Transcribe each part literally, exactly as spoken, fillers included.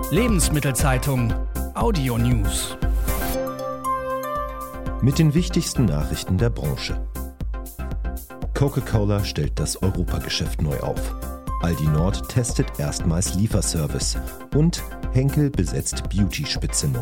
Lebensmittelzeitung Audio News. Mit den wichtigsten Nachrichten der Branche. Coca-Cola stellt das Europageschäft neu auf. Aldi Nord testet erstmals Lieferservice. Und Henkel besetzt Beauty-Spitze neu.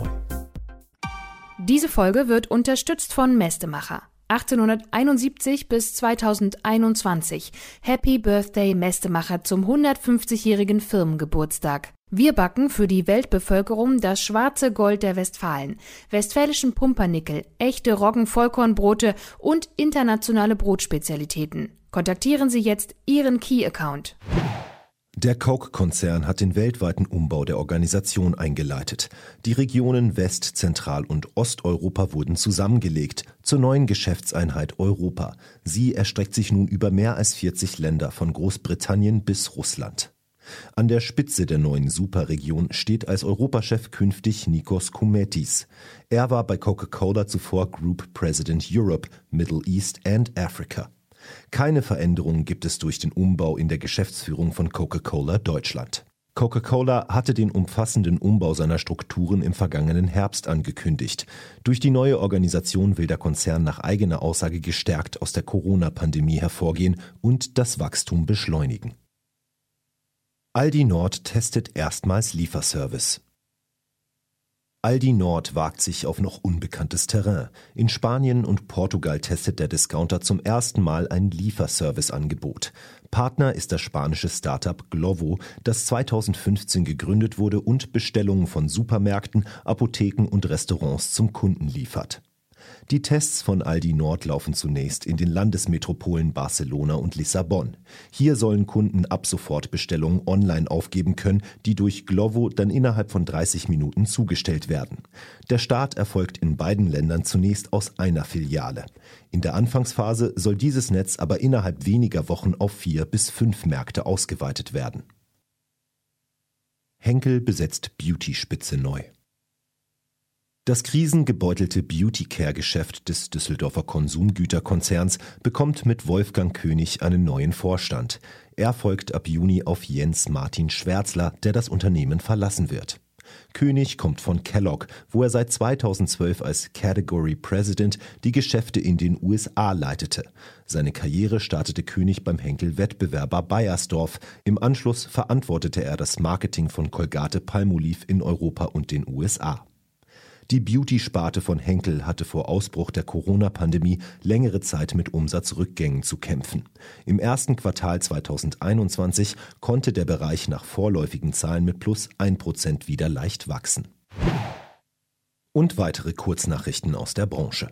Diese Folge wird unterstützt von Mestemacher. achtzehnhunderteinundsiebzig bis zweitausendeinundzwanzig. Happy Birthday Mestemacher zum hundertfünfzigjährigen Firmengeburtstag. Wir backen für die Weltbevölkerung das schwarze Gold der Westfalen, westfälischen Pumpernickel, echte Roggen-Vollkornbrote und internationale Brotspezialitäten. Kontaktieren Sie jetzt Ihren Key-Account. Der Coke-Konzern hat den weltweiten Umbau der Organisation eingeleitet. Die Regionen West-, Zentral- und Osteuropa wurden zusammengelegt zur neuen Geschäftseinheit Europa. Sie erstreckt sich nun über mehr als vierzig Länder von Großbritannien bis Russland. An der Spitze der neuen Superregion steht als Europachef künftig Nikos Koumetis. Er war bei Coca-Cola zuvor Group President Europe, Middle East and Africa. Keine Veränderungen gibt es durch den Umbau in der Geschäftsführung von Coca-Cola Deutschland. Coca-Cola hatte den umfassenden Umbau seiner Strukturen im vergangenen Herbst angekündigt. Durch die neue Organisation will der Konzern nach eigener Aussage gestärkt aus der Corona-Pandemie hervorgehen und das Wachstum beschleunigen. Aldi Nord testet erstmals Lieferservice. Aldi Nord wagt sich auf noch unbekanntes Terrain. In Spanien und Portugal testet der Discounter zum ersten Mal ein Lieferservice-Angebot. Partner ist das spanische Startup Glovo, das zweitausendfünfzehn gegründet wurde und Bestellungen von Supermärkten, Apotheken und Restaurants zum Kunden liefert. Die Tests von Aldi Nord laufen zunächst in den Landesmetropolen Barcelona und Lissabon. Hier sollen Kunden ab sofort Bestellungen online aufgeben können, die durch Glovo dann innerhalb von dreißig Minuten zugestellt werden. Der Start erfolgt in beiden Ländern zunächst aus einer Filiale. In der Anfangsphase soll dieses Netz aber innerhalb weniger Wochen auf vier bis fünf Märkte ausgeweitet werden. Henkel besetzt Beauty-Spitze neu. Das krisengebeutelte Beauty-Care-Geschäft des Düsseldorfer Konsumgüterkonzerns bekommt mit Wolfgang König einen neuen Vorstand. Er folgt ab Juni auf Jens Martin Schwärzler, der das Unternehmen verlassen wird. König kommt von Kellogg, wo er seit zweitausendzwölf als Category President die Geschäfte in den U S A leitete. Seine Karriere startete König beim Henkel-Wettbewerber Beiersdorf. Im Anschluss verantwortete er das Marketing von Colgate-Palmolive in Europa und den U S A. Die Beauty-Sparte von Henkel hatte vor Ausbruch der Corona-Pandemie längere Zeit mit Umsatzrückgängen zu kämpfen. Im ersten Quartal zweitausendeinundzwanzig konnte der Bereich nach vorläufigen Zahlen mit plus ein Prozent wieder leicht wachsen. Und weitere Kurznachrichten aus der Branche.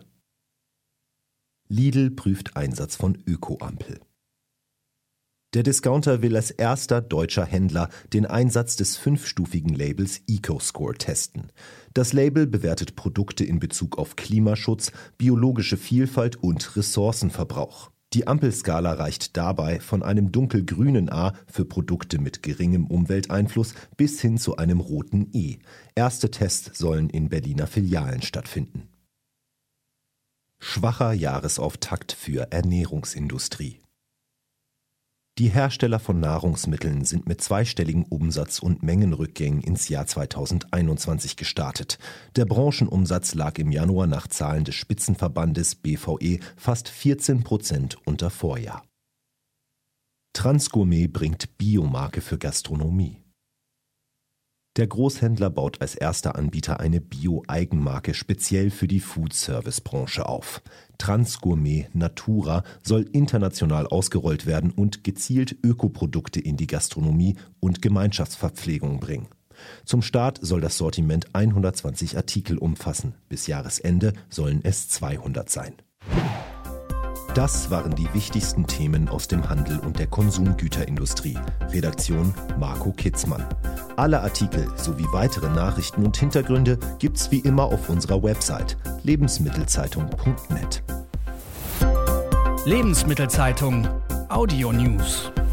Lidl prüft Einsatz von Öko-Ampel. Der Discounter will als erster deutscher Händler den Einsatz des fünfstufigen Labels EcoScore testen. Das Label bewertet Produkte in Bezug auf Klimaschutz, biologische Vielfalt und Ressourcenverbrauch. Die Ampelskala reicht dabei von einem dunkelgrünen A für Produkte mit geringem Umwelteinfluss bis hin zu einem roten E. Erste Tests sollen in Berliner Filialen stattfinden. Schwacher Jahresauftakt für Ernährungsindustrie. Die Hersteller von Nahrungsmitteln sind mit zweistelligen Umsatz- und Mengenrückgängen ins Jahr zweitausendeinundzwanzig gestartet. Der Branchenumsatz lag im Januar nach Zahlen des Spitzenverbandes B V E fast vierzehn Prozent unter Vorjahr. Transgourmet bringt Biomarke für Gastronomie. Der Großhändler baut als erster Anbieter eine Bio-Eigenmarke speziell für die Food-Service-Branche auf. Transgourmet Natura soll international ausgerollt werden und gezielt Ökoprodukte in die Gastronomie und Gemeinschaftsverpflegung bringen. Zum Start soll das Sortiment hundertzwanzig Artikel umfassen. Bis Jahresende sollen es zweihundert sein. Das waren die wichtigsten Themen aus dem Handel und der Konsumgüterindustrie. Redaktion Marco Kitzmann. Alle Artikel sowie weitere Nachrichten und Hintergründe gibt's wie immer auf unserer Website lebensmittelzeitung punkt net. Lebensmittelzeitung Audio News.